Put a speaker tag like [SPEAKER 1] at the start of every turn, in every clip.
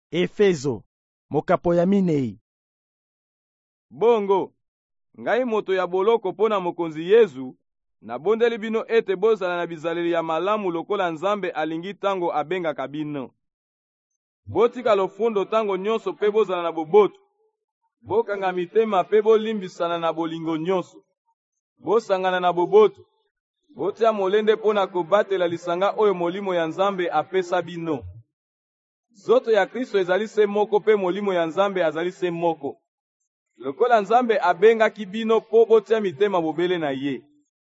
[SPEAKER 1] Efezo, mokapo ya minei.
[SPEAKER 2] Bongo, ngai moto ya boloko pona mokonzi Yesu, nabondeli bino ete bozala na bizaleli ya malamu lokola Nzambe alingi tango abengaka bino. Botika lofundo tango nyonso pe bozala na boboto. Bokanga mitema pe bolimbisana na bolingo nyonso. Bosangana na boboto. Botia molende pona kobatela lisanga oyo molimo ya Nzambe apesa bino. Zoto ya Kristo ezali se moko pe molimo ya Nzambe azali se moko. Lokola Nzambe abengaki bino po botia mitema bobele na ye.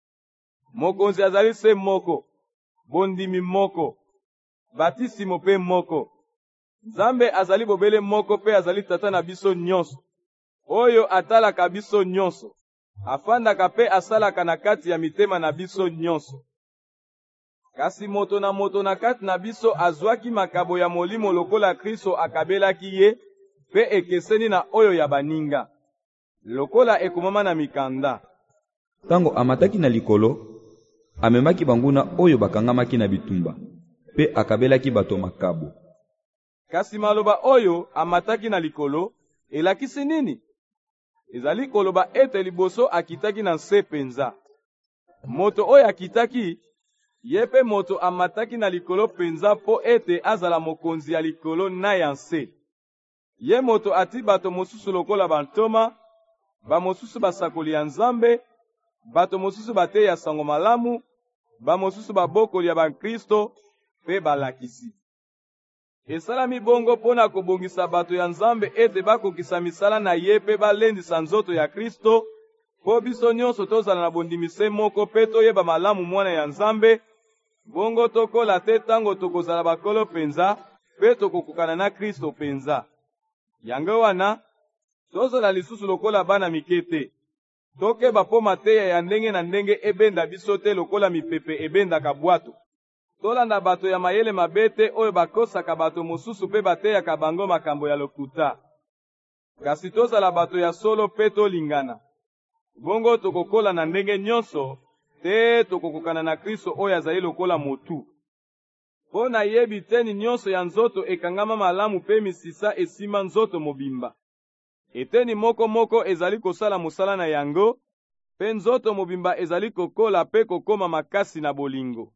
[SPEAKER 2] Mokonzi azali se moko, bondimi moko, batisimo pe moko. Nzambe azali bobele moko pe azali tata na biso nyonso. Oyo atalaka biso nyonso, afandaka pe asalaka na kati ya mitema na biso nyonso. Kasi moto na kati na biso azwaki makabo ya molimo lokola Kristo akabelaki ye, pe ekeseni na oyo ya baninga. Lokola ekomama na mikanda.
[SPEAKER 3] Tango amataki na likolo, amemaki banguna oyo bakangamaki na bitumba, pe akabelaki bato makabo.
[SPEAKER 2] Kasi maloba oyo amataki na likolo, elakisi nini? Ezali koloba ete liboso akitaki na nse penza. Moto oyo akitaki, ye pe moto amataki na likolo penza po ete azala mokonzi ya likolo na ya nse. Ye moto ati bato mosusu lokola bantoma, ba mosusu basakoli ya Nzambe, bato mosusu bateyi ya sango malamu, ba mosusu babokoli ya bakristo, pe balakisi. Esalami bongo pona kobongisa bato ya Nzambe ete bakokisa misala na ye pe balendisa nzoto ya Kristo, po biso nyonso tozala na bondimise moko pe toyeba malamu mwana ya Nzambe, bongo tokola te tango tokozala bakolo penza, pe tokokokana na Kristo penza. Yango wana, tozala lisusu lokola bana mike te. Tokeba po mateya ya ndenge na ndenge ebenda biso te lokola mipepe ebendaka bwato. Tolanda bato ya mayele mabe te oyo bakosaka bato mosusu pe bateyaka bango makambo ya lokuta. Kasi tozala bato ya solo pe tolingana. Bongo tokokola na ndenge nyonso te tokokokana na Kristo oyo azali lokola motu. Po na yebi teni nyonso ya nzoto ekangama malamu pe misisa esima nzoto mobimba. Eteni moko ezali kosala mosala na yango, pe nzoto mobimba ezali kokola pe kokoma makasi na bolingo.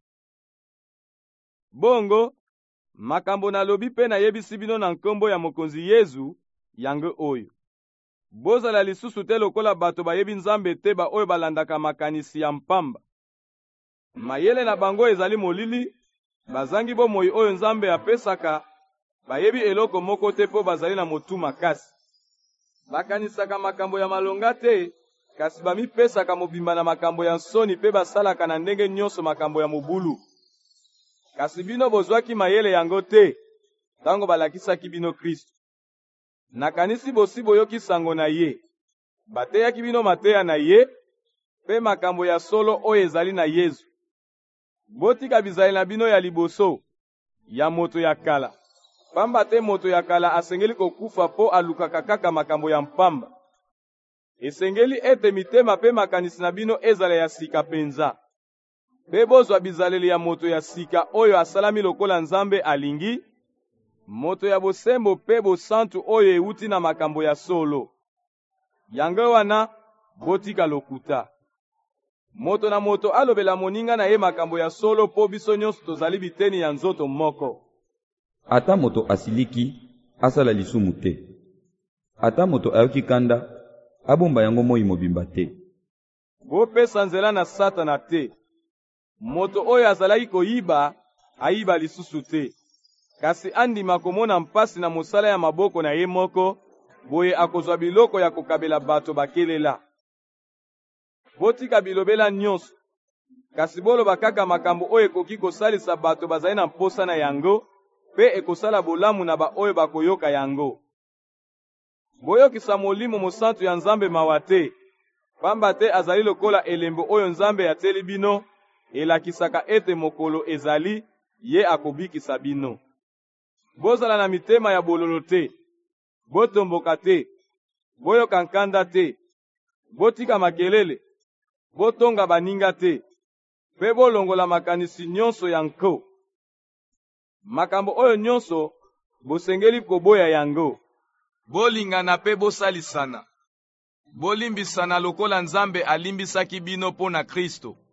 [SPEAKER 2] Bongo, makambo nalobi pe nayebisi bino na nkombo ya mokonzi Yesu, yango oyo. Bozala lisusu te lokola bato bayebi Nzambe te ba oyo balandaka makanisi ya mpamba. Mayele na bango ezali molili, bazangi bomoi oyo Nzambe apesaka, bayebi eloko moko te po bazali na motu makasi. Bakanisaka makambo ya malonga te, kasi bamipesaka mobimba na makambo ya nsoni pe basalaka na ndenge nyonso makambo ya mobulu. Kasi bino bozwaki mayele yango te, tango balakisaki bino Kristo. Nakanisi bosi boyoki sango na ye, bateyaki bino mateya na ye, pe makambo ya solo oyo ezali na Yesu. Botika bizali na bino ya liboso, ya moto ya kala. Pamba te moto ya kala asengeli kokufa po alukaka kaka makambo ya mpamba. Esengeli ete mitema pe makanisi na bino ezala ya sika penza. Pe bozwa bizaleli ya moto ya sika oyo asalami lokola Nzambe alingi, moto ya bosembo pe bosantu oyo euti na makambo ya solo. Yango wana, botika lokuta. Moto na moto alobela moninga na ye makambo ya solo po biso nyonso tozali biteni ya nzoto moko.
[SPEAKER 3] Ata moto asiliki, asala lisumu te. Ata moto ayoki kanda, abomba yango moi mobimba te.
[SPEAKER 2] Bopesa nzela na Satana te. Moto oyo azalaki koyiba, ayiba lisusu te. Kasi andima komona mpasi na mosala ya maboko na ye moko, boye akozwa biloko ya kokabela bato bakelela. Botika bilobela nyonso, kasi boloba kaka makambo oyo ekoki kosalisa bato bazali na mposa na yango, pe ekosala bolamu na ba oyo bakoyoka yango. Boyokisa molimo mosantu ya Nzambe mawa te, pamba te azali lokola elembo oyo Nzambe ateli bino, elakisaka ete mokolo ezali, ye akobikisa bino. Bozala na mitema ya bololo te, botomboka te, boyoka nkanda te, botika makelele, botonga baninga te, pe bolongola makanisi nyonso ya nko. Makambo oyo nyonso, bosengeli koboya yango.
[SPEAKER 4] Bolingana mpe bosalisana. Bolimbisana lokola Nzambe alimbisaki bino mpo na Kristo.